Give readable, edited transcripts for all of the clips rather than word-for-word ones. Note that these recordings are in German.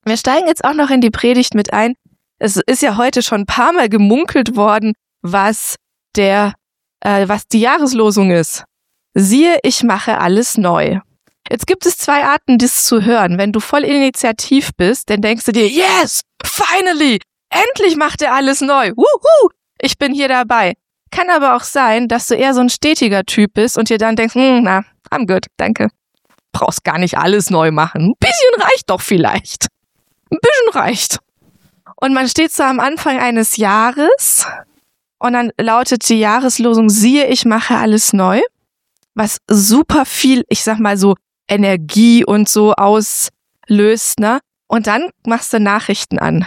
Wir steigen jetzt auch noch in die Predigt mit ein. Es ist ja heute schon ein paar Mal gemunkelt worden, was die Jahreslosung ist. Siehe, ich mache alles neu. Jetzt gibt es 2 Arten, das zu hören. Wenn du voll initiativ bist, dann denkst du dir, yes, finally, endlich macht er alles neu. Wuhu, ich bin hier dabei. Kann aber auch sein, dass du eher so ein stetiger Typ bist und dir dann denkst, I'm good, danke. Brauchst gar nicht alles neu machen. Ein bisschen reicht doch vielleicht. Ein bisschen reicht. Und man steht so am Anfang eines Jahres und dann lautet die Jahreslosung, siehe, ich mache alles neu. Was super viel, ich sag mal so, Energie und so auslöst, ne? Und dann machst du Nachrichten an.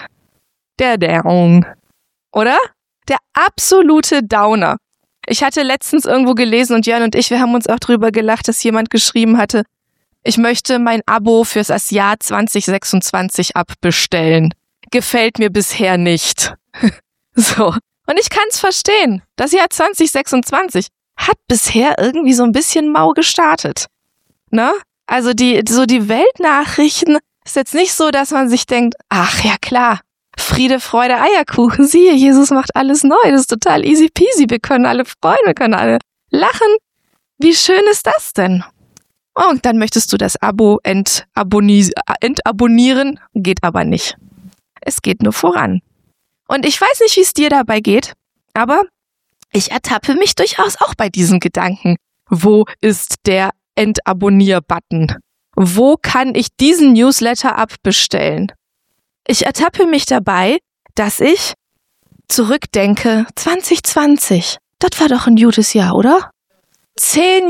Oder? Der absolute Downer. Ich hatte letztens irgendwo gelesen und Jörn und ich, wir haben uns auch drüber gelacht, dass jemand geschrieben hatte, ich möchte mein Abo fürs Jahr 2026 abbestellen. Gefällt mir bisher nicht. So. Und ich kann's verstehen. Das Jahr 2026 hat bisher irgendwie so ein bisschen mau gestartet. Ne? Also die Weltnachrichten ist jetzt nicht so, dass man sich denkt, ach ja klar, Friede, Freude, Eierkuchen, siehe, Jesus macht alles neu, das ist total easy peasy, wir können alle freuen, wir können alle lachen. Wie schön ist das denn? Und dann möchtest du das Abo entabonnieren, geht aber nicht. Es geht nur voran. Und ich weiß nicht, wie es dir dabei geht, aber ich ertappe mich durchaus auch bei diesen Gedanken. Wo ist der Entabonnier-Button? Wo kann ich diesen Newsletter abbestellen? Ich ertappe mich dabei, dass ich zurückdenke, 2020, das war doch ein gutes Jahr, oder? 10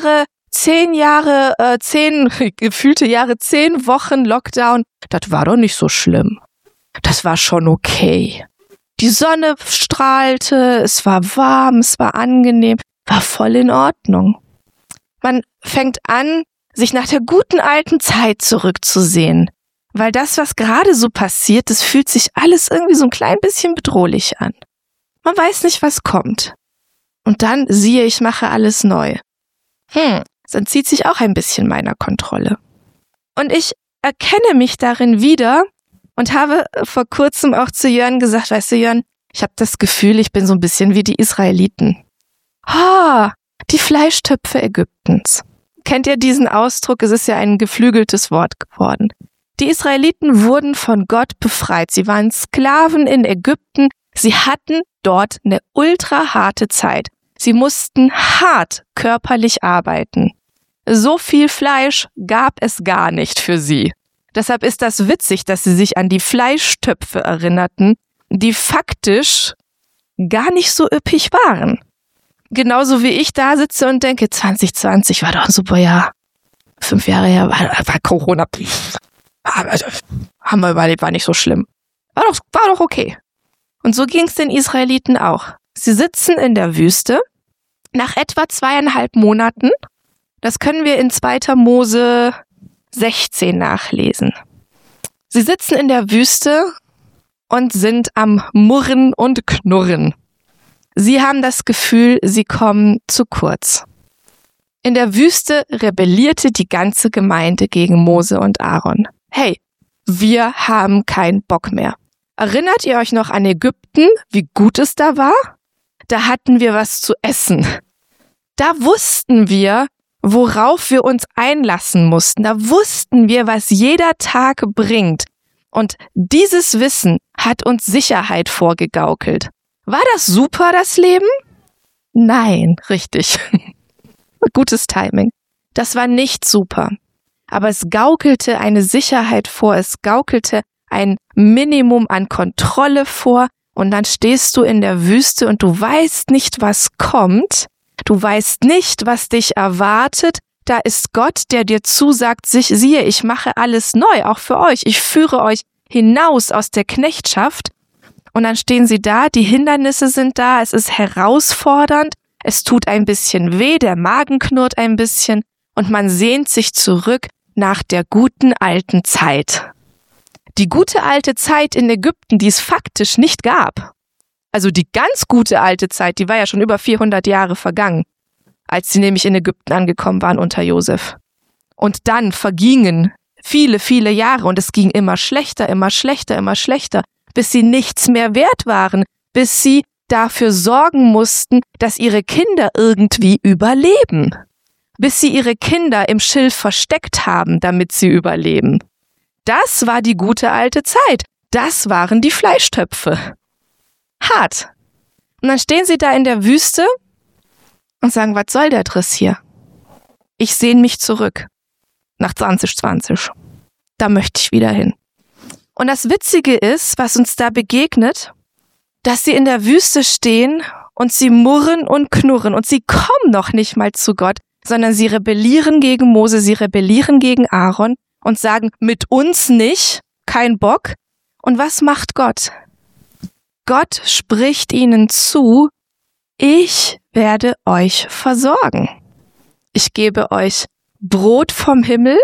gefühlte Jahre, 10 Wochen Lockdown, das war doch nicht so schlimm. Das war schon okay. Die Sonne strahlte, es war warm, es war angenehm, war voll in Ordnung. Man fängt an, sich nach der guten alten Zeit zurückzusehen. Weil das, was gerade so passiert, das fühlt sich alles irgendwie so ein klein bisschen bedrohlich an. Man weiß nicht, was kommt. Und dann siehe, ich mache alles neu. Das entzieht sich auch ein bisschen meiner Kontrolle. Und ich erkenne mich darin wieder und habe vor kurzem auch zu Jörn gesagt, weißt du Jörn, ich habe das Gefühl, ich bin so ein bisschen wie die Israeliten. Die Fleischtöpfe Ägyptens. Kennt ihr diesen Ausdruck? Es ist ja ein geflügeltes Wort geworden. Die Israeliten wurden von Gott befreit. Sie waren Sklaven in Ägypten. Sie hatten dort eine ultra harte Zeit. Sie mussten hart körperlich arbeiten. So viel Fleisch gab es gar nicht für sie. Deshalb ist das witzig, dass sie sich an die Fleischtöpfe erinnerten, die faktisch gar nicht so üppig waren. Genauso wie ich da sitze und denke, 2020 war doch ein super Jahr. 5 Jahre her war Corona. Haben wir überlebt, war nicht so schlimm. War doch okay. Und so ging es den Israeliten auch. Sie sitzen in der Wüste. Nach etwa 2,5 Monaten, das können wir in 2. Mose 16 nachlesen. Sie sitzen in der Wüste und sind am Murren und Knurren. Sie haben das Gefühl, sie kommen zu kurz. In der Wüste rebellierte die ganze Gemeinde gegen Mose und Aaron. Hey, wir haben keinen Bock mehr. Erinnert ihr euch noch an Ägypten, wie gut es da war? Da hatten wir was zu essen. Da wussten wir, worauf wir uns einlassen mussten. Da wussten wir, was jeder Tag bringt. Und dieses Wissen hat uns Sicherheit vorgegaukelt. War das super, das Leben? Nein, richtig. Gutes Timing. Das war nicht super. Aber es gaukelte eine Sicherheit vor, es gaukelte ein Minimum an Kontrolle vor und dann stehst du in der Wüste und du weißt nicht, was kommt. Du weißt nicht, was dich erwartet. Da ist Gott, der dir zusagt, siehe, ich mache alles neu, auch für euch. Ich führe euch hinaus aus der Knechtschaft. Und dann stehen sie da, die Hindernisse sind da, es ist herausfordernd, es tut ein bisschen weh, der Magen knurrt ein bisschen und man sehnt sich zurück nach der guten alten Zeit. Die gute alte Zeit in Ägypten, die es faktisch nicht gab. Also die ganz gute alte Zeit, die war ja schon über 400 Jahre vergangen, als sie nämlich in Ägypten angekommen waren unter Josef. Und dann vergingen viele, viele Jahre und es ging immer schlechter, immer schlechter, immer schlechter, bis sie nichts mehr wert waren, bis sie dafür sorgen mussten, dass ihre Kinder irgendwie überleben, bis sie ihre Kinder im Schilf versteckt haben, damit sie überleben. Das war die gute alte Zeit. Das waren die Fleischtöpfe. Hart. Und dann stehen sie da in der Wüste und sagen, was soll der Driss hier? Ich sehne mich zurück. Nach 2020. Da möchte ich wieder hin. Und das Witzige ist, was uns da begegnet, dass sie in der Wüste stehen und sie murren und knurren und sie kommen noch nicht mal zu Gott, sondern sie rebellieren gegen Mose, sie rebellieren gegen Aaron und sagen, mit uns nicht, kein Bock. Und was macht Gott? Gott spricht ihnen zu, ich werde euch versorgen. Ich gebe euch Brot vom Himmel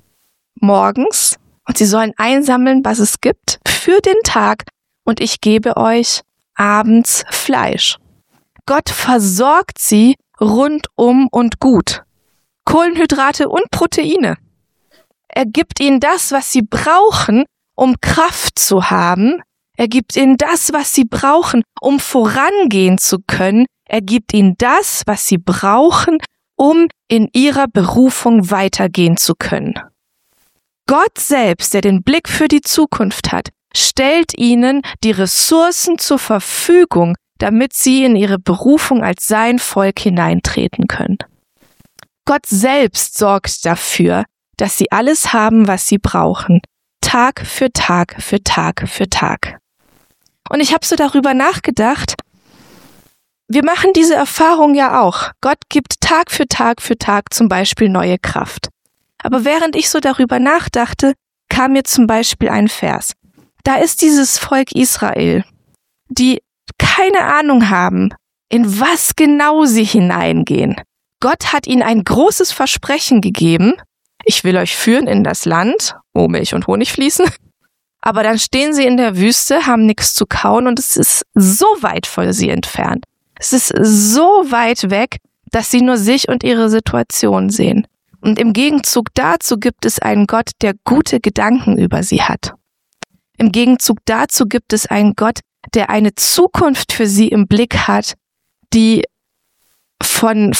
morgens und sie sollen einsammeln, was es gibt für den Tag und ich gebe euch abends Fleisch. Gott versorgt sie rundum und gut. Kohlenhydrate und Proteine. Er gibt ihnen das, was sie brauchen, um Kraft zu haben. Er gibt ihnen das, was sie brauchen, um vorangehen zu können. Er gibt ihnen das, was sie brauchen, um in ihrer Berufung weitergehen zu können. Gott selbst, der den Blick für die Zukunft hat, stellt ihnen die Ressourcen zur Verfügung, damit sie in ihre Berufung als sein Volk hineintreten können. Gott selbst sorgt dafür, dass sie alles haben, was sie brauchen, Tag für Tag für Tag für Tag. Und ich habe so darüber nachgedacht, wir machen diese Erfahrung ja auch. Gott gibt Tag für Tag für Tag zum Beispiel neue Kraft. Aber während ich so darüber nachdachte, kam mir zum Beispiel ein Vers. Da ist dieses Volk Israel, die keine Ahnung haben, in was genau sie hineingehen. Gott hat ihnen ein großes Versprechen gegeben. Ich will euch führen in das Land, wo Milch und Honig fließen. Aber dann stehen sie in der Wüste, haben nichts zu kauen und es ist so weit von sie entfernt. Es ist so weit weg, dass sie nur sich und ihre Situation sehen. Und im Gegenzug dazu gibt es einen Gott, der gute Gedanken über sie hat. Im Gegenzug dazu gibt es einen Gott, der eine Zukunft für sie im Blick hat, die von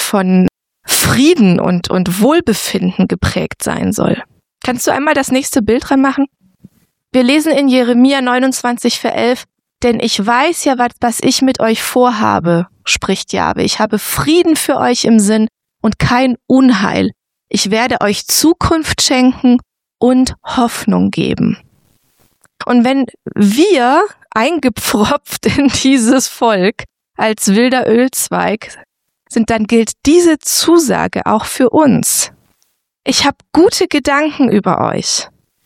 Frieden und Wohlbefinden geprägt sein soll. Kannst du einmal das nächste Bild reinmachen? Wir lesen in Jeremia 29, Vers 11, denn ich weiß ja, was ich mit euch vorhabe, spricht Jahwe. Ich habe Frieden für euch im Sinn und kein Unheil. Ich werde euch Zukunft schenken und Hoffnung geben. Und wenn wir eingepfropft in dieses Volk als wilder Ölzweig sind, dann gilt diese Zusage auch für uns. Ich habe gute Gedanken über euch.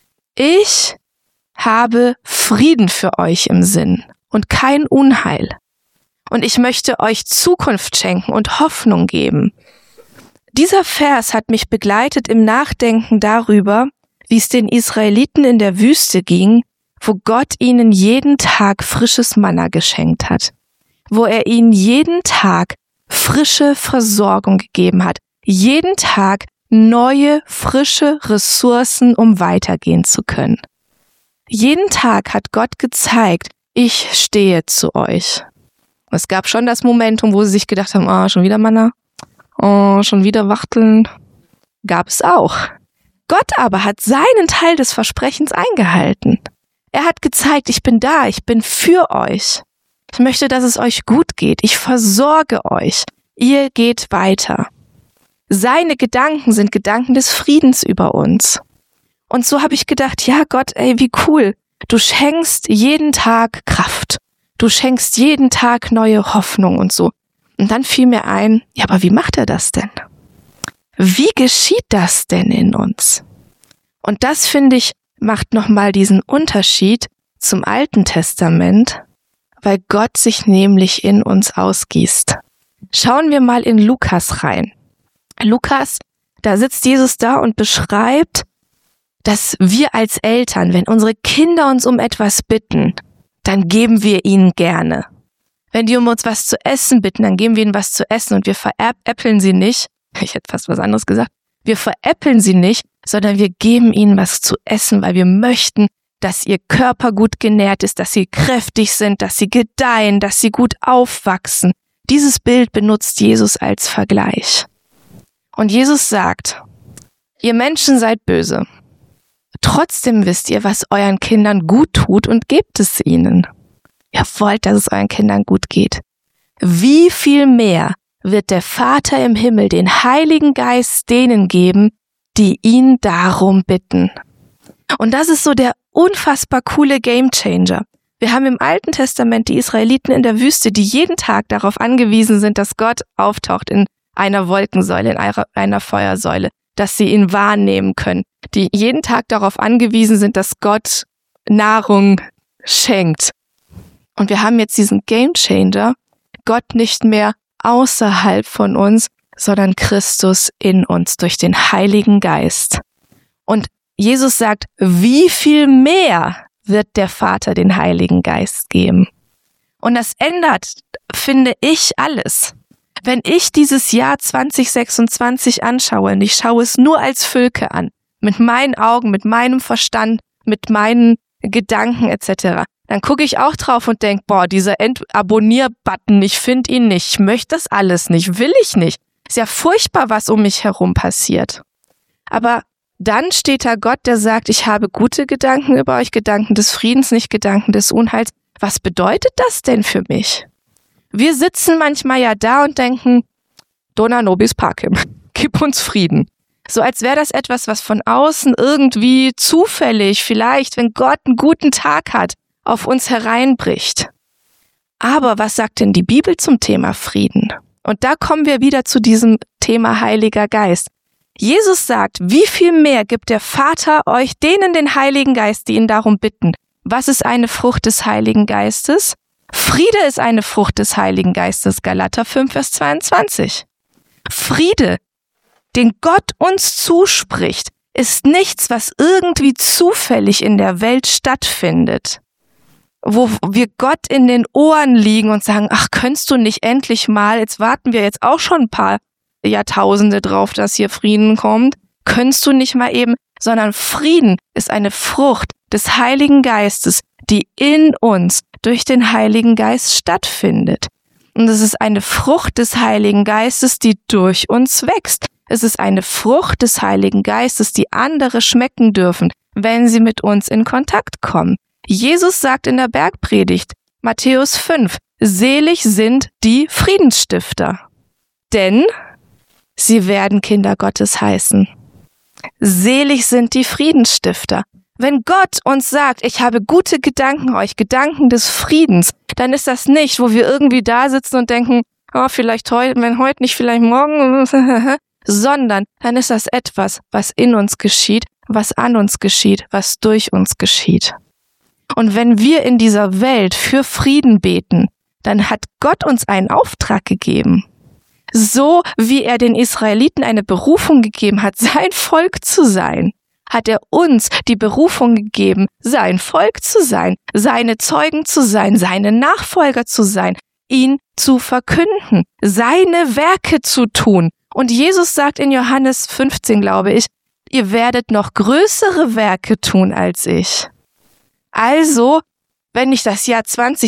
Ich habe Frieden für euch im Sinn und kein Unheil. Und ich möchte euch Zukunft schenken und Hoffnung geben. Dieser Vers hat mich begleitet im Nachdenken darüber, wie es den Israeliten in der Wüste ging, wo Gott ihnen jeden Tag frisches Manna geschenkt hat, wo er ihnen jeden Tag frische Versorgung gegeben hat, jeden Tag neue, frische Ressourcen, um weitergehen zu können. Jeden Tag hat Gott gezeigt, ich stehe zu euch. Es gab schon das Momentum, wo sie sich gedacht haben, oh, schon wieder Manna, oh, schon wieder Wachteln. Gab es auch. Gott aber hat seinen Teil des Versprechens eingehalten. Er hat gezeigt, ich bin da, ich bin für euch. Ich möchte, dass es euch gut geht. Ich versorge euch. Ihr geht weiter. Seine Gedanken sind Gedanken des Friedens über uns. Und so habe ich gedacht, ja Gott, ey, wie cool. Du schenkst jeden Tag Kraft. Du schenkst jeden Tag neue Hoffnung und so. Und dann fiel mir ein, ja, aber wie macht er das denn? Wie geschieht das denn in uns? Und das, finde ich, macht nochmal diesen Unterschied zum Alten Testament, weil Gott sich nämlich in uns ausgießt. Schauen wir mal in Lukas rein. Lukas, da sitzt Jesus da und beschreibt, dass wir als Eltern, wenn unsere Kinder uns um etwas bitten, dann geben wir ihnen gerne. Wenn die um uns was zu essen bitten, dann geben wir ihnen was zu essen und wir veräppeln sie nicht. Ich hätte fast was anderes gesagt. Wir veräppeln sie nicht, sondern wir geben ihnen was zu essen, weil wir möchten, dass ihr Körper gut genährt ist, dass sie kräftig sind, dass sie gedeihen, dass sie gut aufwachsen. Dieses Bild benutzt Jesus als Vergleich. Und Jesus sagt, ihr Menschen seid böse. Trotzdem wisst ihr, was euren Kindern gut tut und gebt es ihnen. Ihr wollt, dass es euren Kindern gut geht. Wie viel mehr wird der Vater im Himmel den Heiligen Geist denen geben, die ihn darum bitten? Und das ist so der unfassbar coole Gamechanger. Wir haben im Alten Testament die Israeliten in der Wüste, die jeden Tag darauf angewiesen sind, dass Gott auftaucht in einer Wolkensäule, in einer Feuersäule, dass sie ihn wahrnehmen können, die jeden Tag darauf angewiesen sind, dass Gott Nahrung schenkt. Und wir haben jetzt diesen Gamechanger, Gott nicht mehr außerhalb von uns, sondern Christus in uns durch den Heiligen Geist. Und Jesus sagt, wie viel mehr wird der Vater den Heiligen Geist geben? Und das ändert, finde ich, alles. Wenn ich dieses Jahr 2026 anschaue, und ich schaue es nur als Völke an, mit meinen Augen, mit meinem Verstand, mit meinen Gedanken etc., dann gucke ich auch drauf und denke, boah, dieser Abonnier-Button, ich finde ihn nicht, ich möchte das alles nicht, will ich nicht. Ist ja furchtbar, was um mich herum passiert. Aber dann steht da Gott, der sagt, ich habe gute Gedanken über euch, Gedanken des Friedens, nicht Gedanken des Unheils. Was bedeutet das denn für mich? Wir sitzen manchmal ja da und denken, Dona nobis pacem, gib uns Frieden. So als wäre das etwas, was von außen irgendwie zufällig, vielleicht, wenn Gott einen guten Tag hat, auf uns hereinbricht. Aber was sagt denn die Bibel zum Thema Frieden? Und da kommen wir wieder zu diesem Thema Heiliger Geist. Jesus sagt, wie viel mehr gibt der Vater euch denen den Heiligen Geist, die ihn darum bitten? Was ist eine Frucht des Heiligen Geistes? Friede ist eine Frucht des Heiligen Geistes, Galater 5, Vers 22. Friede, den Gott uns zuspricht, ist nichts, was irgendwie zufällig in der Welt stattfindet, wo wir Gott in den Ohren liegen und sagen, ach, könntest du nicht endlich mal, jetzt warten wir jetzt auch schon ein paar Jahrtausende drauf, dass hier Frieden kommt, könntest du nicht mal eben, sondern Frieden ist eine Frucht des Heiligen Geistes, die in uns durch den Heiligen Geist stattfindet. Und es ist eine Frucht des Heiligen Geistes, die durch uns wächst. Es ist eine Frucht des Heiligen Geistes, die andere schmecken dürfen, wenn sie mit uns in Kontakt kommen. Jesus sagt in der Bergpredigt, Matthäus 5, selig sind die Friedensstifter, denn sie werden Kinder Gottes heißen. Selig sind die Friedensstifter. Wenn Gott uns sagt, ich habe gute Gedanken euch, Gedanken des Friedens, dann ist das nicht, wo wir irgendwie da sitzen und denken, oh, vielleicht heute, wenn heute nicht, vielleicht morgen, sondern dann ist das etwas, was in uns geschieht, was an uns geschieht, was durch uns geschieht. Und wenn wir in dieser Welt für Frieden beten, dann hat Gott uns einen Auftrag gegeben. So wie er den Israeliten eine Berufung gegeben hat, sein Volk zu sein, hat er uns die Berufung gegeben, sein Volk zu sein, seine Zeugen zu sein, seine Nachfolger zu sein, ihn zu verkünden, seine Werke zu tun. Und Jesus sagt in Johannes 15, glaube ich, ihr werdet noch größere Werke tun als ich. Also, wenn ich das Jahr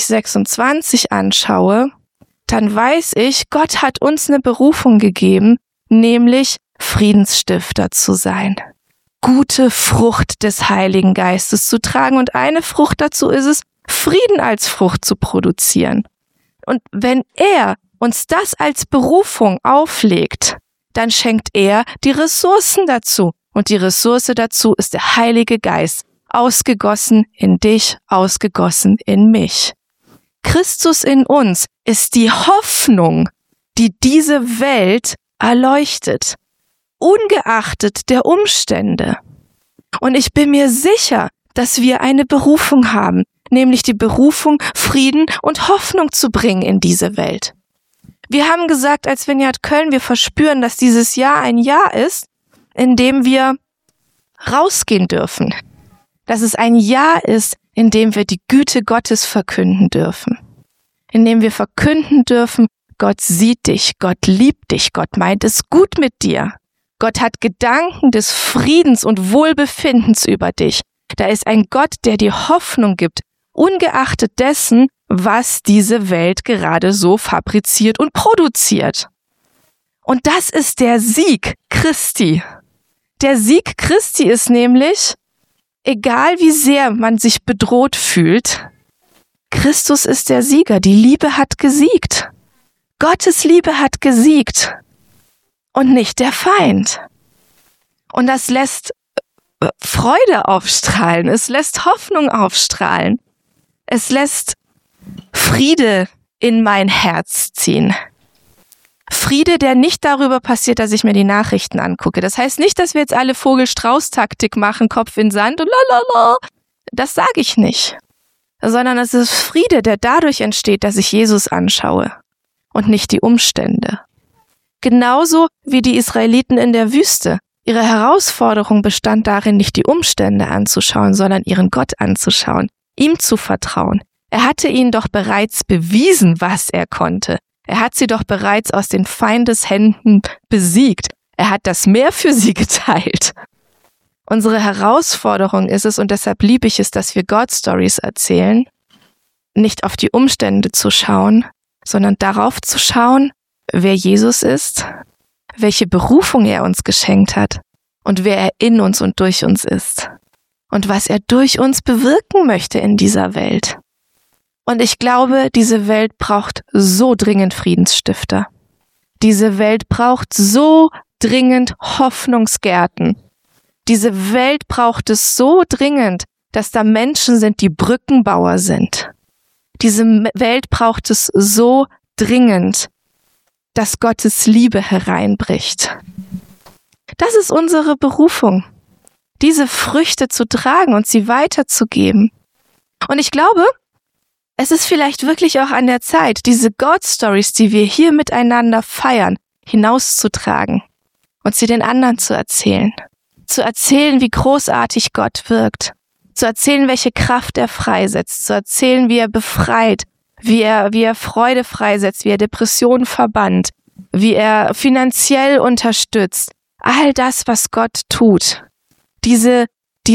2026 anschaue, dann weiß ich, Gott hat uns eine Berufung gegeben, nämlich Friedensstifter zu sein. Gute Frucht des Heiligen Geistes zu tragen. Und eine Frucht dazu ist es, Frieden als Frucht zu produzieren. Und wenn er uns das als Berufung auflegt, dann schenkt er die Ressourcen dazu. Und die Ressource dazu ist der Heilige Geist, ausgegossen in dich, ausgegossen in mich. Christus in uns ist die Hoffnung, die diese Welt erleuchtet, ungeachtet der Umstände. Und ich bin mir sicher, dass wir eine Berufung haben, nämlich die Berufung, Frieden und Hoffnung zu bringen in diese Welt. Wir haben gesagt, als Vineyard Köln, wir verspüren, dass dieses Jahr ein Jahr ist, in dem wir rausgehen dürfen. Dass es ein Jahr ist, in dem wir die Güte Gottes verkünden dürfen. In dem wir verkünden dürfen, Gott sieht dich, Gott liebt dich, Gott meint es gut mit dir. Gott hat Gedanken des Friedens und Wohlbefindens über dich. Da ist ein Gott, der dir Hoffnung gibt, ungeachtet dessen, was diese Welt gerade so fabriziert und produziert. Und das ist der Sieg Christi. Der Sieg Christi ist nämlich, egal wie sehr man sich bedroht fühlt, Christus ist der Sieger. Die Liebe hat gesiegt. Gottes Liebe hat gesiegt und nicht der Feind. Und das lässt Freude aufstrahlen. Es lässt Hoffnung aufstrahlen. Es lässt Friede in mein Herz ziehen. Friede, der nicht darüber passiert, dass ich mir die Nachrichten angucke. Das heißt nicht, dass wir jetzt alle Vogel-Strauß-Taktik machen, Kopf in Sand und lalala. Das sage ich nicht. Sondern es ist Friede, der dadurch entsteht, dass ich Jesus anschaue und nicht die Umstände. Genauso wie die Israeliten in der Wüste. Ihre Herausforderung bestand darin, nicht die Umstände anzuschauen, sondern ihren Gott anzuschauen, ihm zu vertrauen. Er hatte ihnen doch bereits bewiesen, was er konnte. Er hat sie doch bereits aus den Feindeshänden besiegt. Er hat das Meer für sie geteilt. Unsere Herausforderung ist es, und deshalb liebe ich es, dass wir God-Stories erzählen, nicht auf die Umstände zu schauen, sondern darauf zu schauen, wer Jesus ist, welche Berufung er uns geschenkt hat und wer er in uns und durch uns ist und was er durch uns bewirken möchte in dieser Welt. Und ich glaube, diese Welt braucht so dringend Friedensstifter. Diese Welt braucht so dringend Hoffnungsgärten. Diese Welt braucht es so dringend, dass da Menschen sind, die Brückenbauer sind. Diese Welt braucht es so dringend, dass Gottes Liebe hereinbricht. Das ist unsere Berufung, diese Früchte zu tragen und sie weiterzugeben. Und ich glaube, es ist vielleicht wirklich auch an der Zeit, diese God-Stories, die wir hier miteinander feiern, hinauszutragen und sie den anderen zu erzählen. Zu erzählen, wie großartig Gott wirkt. Zu erzählen, welche Kraft er freisetzt. Zu erzählen, wie er befreit. Wie er Freude freisetzt. Wie er Depressionen verbannt. Wie er finanziell unterstützt. All das, was Gott tut. Diese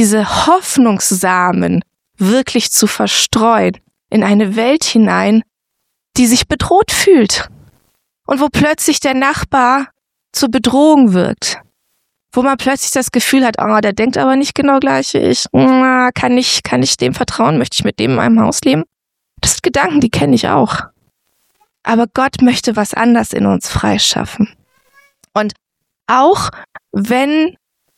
Hoffnungssamen wirklich zu verstreuen in eine Welt hinein, die sich bedroht fühlt. Und wo plötzlich der Nachbar zur Bedrohung wirkt. Wo man plötzlich das Gefühl hat, der denkt aber nicht genau gleich wie ich. Kann ich dem vertrauen? Möchte ich mit dem in einem Haus leben? Das sind Gedanken, die kenne ich auch. Aber Gott möchte was anderes in uns freischaffen. Und auch wenn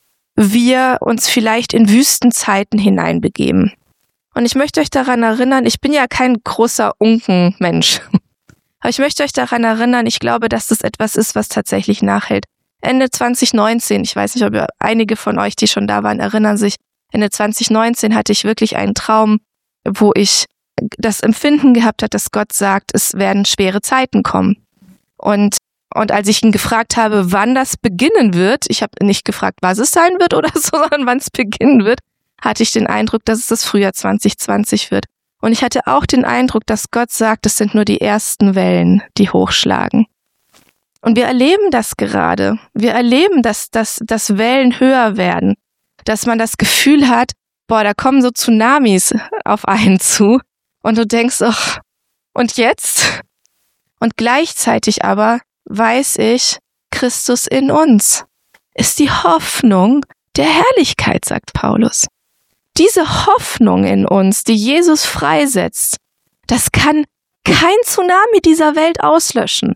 wir uns vielleicht in Wüstenzeiten hineinbegeben. Und ich möchte euch daran erinnern, ich bin ja kein großer Unkenmensch. Aber ich möchte euch daran erinnern, ich glaube, dass das etwas ist, was tatsächlich nachhält. Ende 2019, ich weiß nicht, ob einige von euch, die schon da waren, erinnern sich, Ende 2019 hatte ich wirklich einen Traum, wo ich das Empfinden gehabt habe, dass Gott sagt, es werden schwere Zeiten kommen. Und als ich ihn gefragt habe, wann das beginnen wird, ich habe nicht gefragt, was es sein wird oder so, sondern wann es beginnen wird, hatte ich den Eindruck, dass es das Frühjahr 2020 wird. Und ich hatte auch den Eindruck, dass Gott sagt, es sind nur die ersten Wellen, die hochschlagen. Und wir erleben das gerade. Wir erleben, dass Wellen höher werden. Dass man das Gefühl hat, da kommen so Tsunamis auf einen zu. Und du denkst, und jetzt? Und gleichzeitig aber weiß ich, Christus in uns ist die Hoffnung der Herrlichkeit, sagt Paulus. Diese Hoffnung in uns, die Jesus freisetzt, das kann kein Tsunami dieser Welt auslöschen.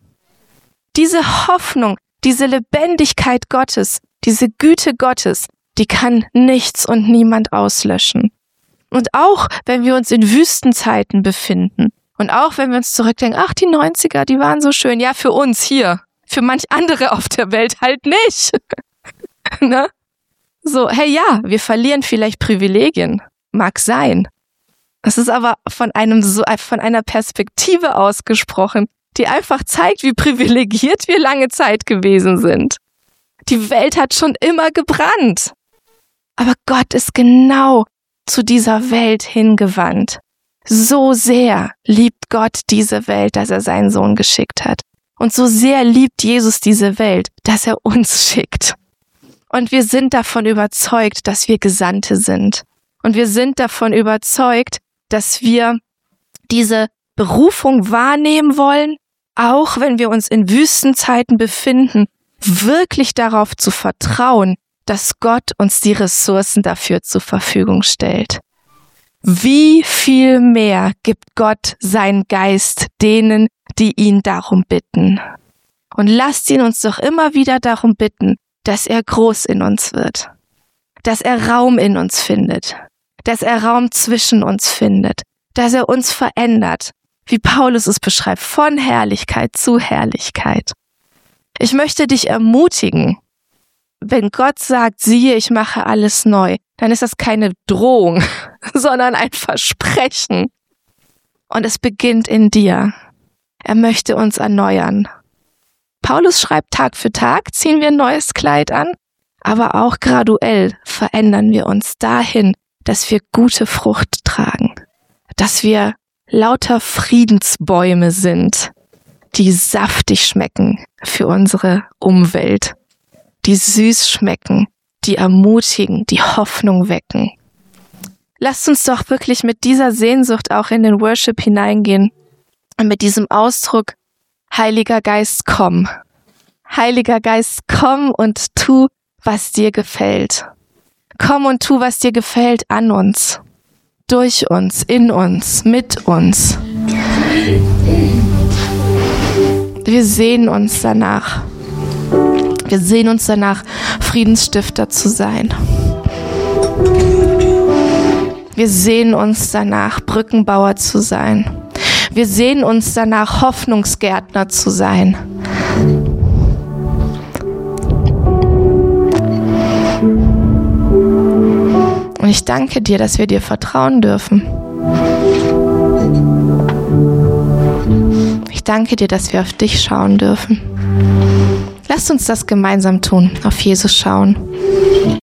Diese Hoffnung, diese Lebendigkeit Gottes, diese Güte Gottes, die kann nichts und niemand auslöschen. Und auch wenn wir uns in Wüstenzeiten befinden und auch wenn wir uns zurückdenken, die 90er, die waren so schön, ja, für uns hier, für manch andere auf der Welt halt nicht. Ne? So, hey, ja, wir verlieren vielleicht Privilegien, mag sein. Es ist aber von einer Perspektive ausgesprochen, die einfach zeigt, wie privilegiert wir lange Zeit gewesen sind. Die Welt hat schon immer gebrannt. Aber Gott ist genau zu dieser Welt hingewandt. So sehr liebt Gott diese Welt, dass er seinen Sohn geschickt hat. Und so sehr liebt Jesus diese Welt, dass er uns schickt. Und wir sind davon überzeugt, dass wir Gesandte sind. Und wir sind davon überzeugt, dass wir diese Berufung wahrnehmen wollen, auch wenn wir uns in Wüstenzeiten befinden, wirklich darauf zu vertrauen, dass Gott uns die Ressourcen dafür zur Verfügung stellt. Wie viel mehr gibt Gott seinen Geist denen, die ihn darum bitten? Und lasst ihn uns doch immer wieder darum bitten, dass er groß in uns wird, dass er Raum in uns findet, dass er Raum zwischen uns findet, dass er uns verändert, wie Paulus es beschreibt, von Herrlichkeit zu Herrlichkeit. Ich möchte dich ermutigen, wenn Gott sagt, siehe, ich mache alles neu, dann ist das keine Drohung, sondern ein Versprechen. Und es beginnt in dir. Er möchte uns erneuern. Paulus schreibt, Tag für Tag ziehen wir ein neues Kleid an, aber auch graduell verändern wir uns dahin, dass wir gute Frucht tragen, dass wir lauter Friedensbäume sind, die saftig schmecken für unsere Umwelt, die süß schmecken, die ermutigen, die Hoffnung wecken. Lasst uns doch wirklich mit dieser Sehnsucht auch in den Worship hineingehen und mit diesem Ausdruck, Heiliger Geist, komm. Heiliger Geist, komm und tu, was dir gefällt. Komm und tu, was dir gefällt an uns, durch uns, in uns, mit uns. Wir sehnen uns danach. Wir sehnen uns danach, Friedensstifter zu sein. Wir sehnen uns danach, Brückenbauer zu sein. Wir sehnen uns danach, Hoffnungsgärtner zu sein. Und ich danke dir, dass wir dir vertrauen dürfen. Ich danke dir, dass wir auf dich schauen dürfen. Lasst uns das gemeinsam tun, auf Jesus schauen.